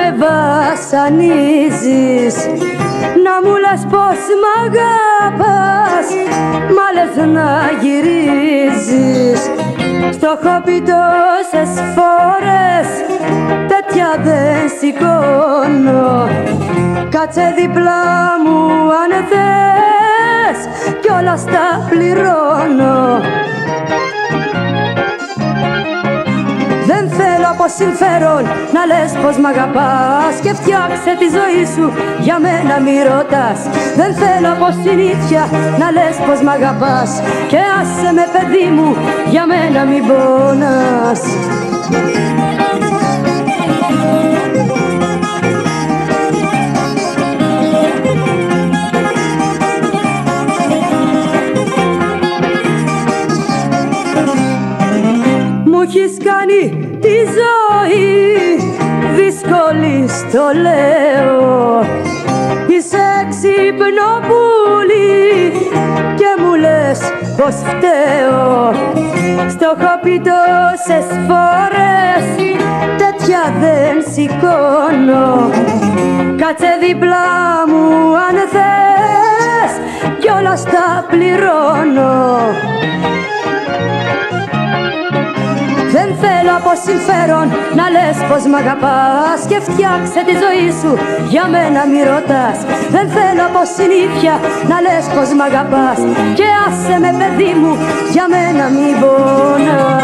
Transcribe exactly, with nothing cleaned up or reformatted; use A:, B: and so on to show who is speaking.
A: με βασανίζεις, να μου λες πως μ' αγαπάς, μα λες να γυρίζεις. Στο έχω πει τόσες φορές, τέτοια δεν σηκώνω. Κάτσε δίπλα μου αν θες, κι όλα στα πληρώνω. Δεν θέλω από συμφέρον να λες πως μ' αγαπάς και φτιάξε τη ζωή σου για μένα μη ρωτάς. Δεν θέλω από συνήθεια να λες πως μ' αγαπάς και άσε με παιδί μου για μένα μη πονάς. Μου έχεις κάνει τη ζωή δύσκολη, στο λέω. Είσαι έξυπνο πουλί και μου λες πως φταίω. Στο έχω πει τόσες φορές, τέτοια δεν σηκώνω. Κάτσε δίπλα μου αν θες, κι όλα στα πληρώνω. Δεν θέλω από συμφέρον να λες πως μ' αγαπάς και φτιάξε τη ζωή σου για μένα μη ρωτάς. Δεν θέλω από συνήθεια να λες πως μ' αγαπάς και άσε με παιδί μου για μένα μη πονάς.